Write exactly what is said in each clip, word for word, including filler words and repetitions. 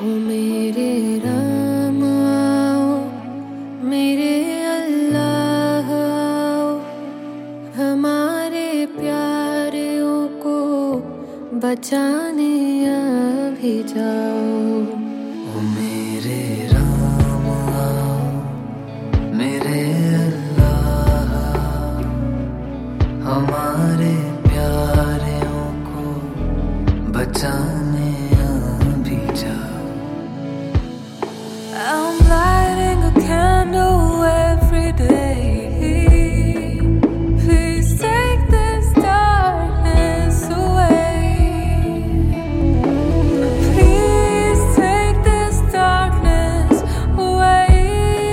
ओ मेरे राम आओ, मेरे अल्लाह आओ, हमारे प्यारों को बचाने अभी जाओ। ओ मेरे राम आओ, मेरे अल्लाह आओ, हमारे प्यारों को बचाने अभी जाओ। I'm lighting a candle every day. Please take this darkness away. Please take this darkness away.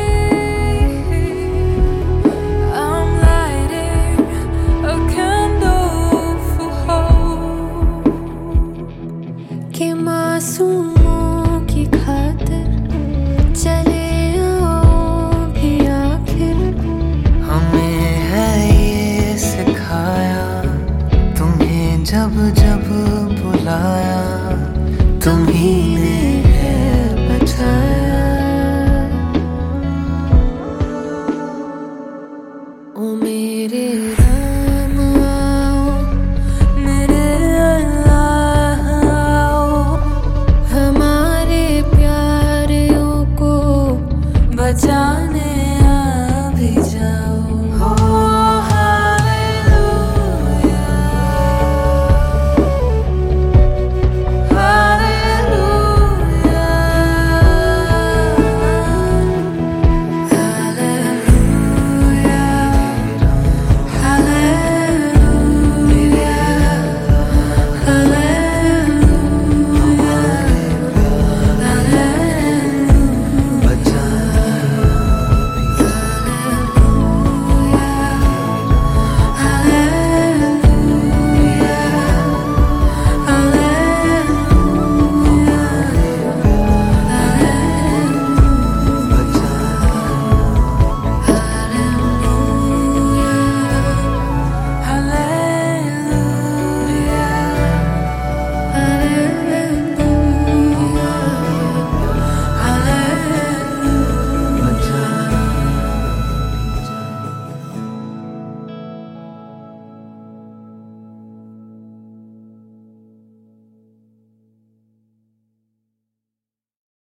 I'm lighting a candle for hope. Que मासूमों